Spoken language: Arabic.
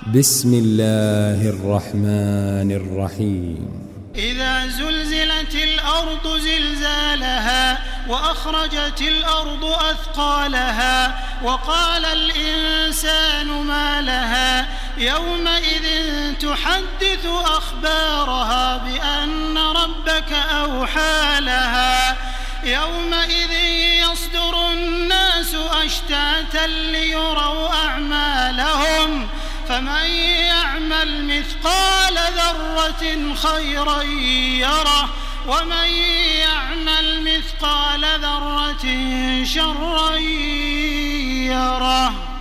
بسم الله الرحمن الرحيم إذا زلزلت الأرض زلزالها وأخرجت الأرض أثقالها وقال الإنسان ما لها يومئذ تحدث أخبارها بأن ربك أوحى لها يومئذ يصدر الناس أشتاتا ليروا أعمالهم فمن يعمل مثقال ذرة خيرا يره ومن يعمل مثقال ذرة شرا يره.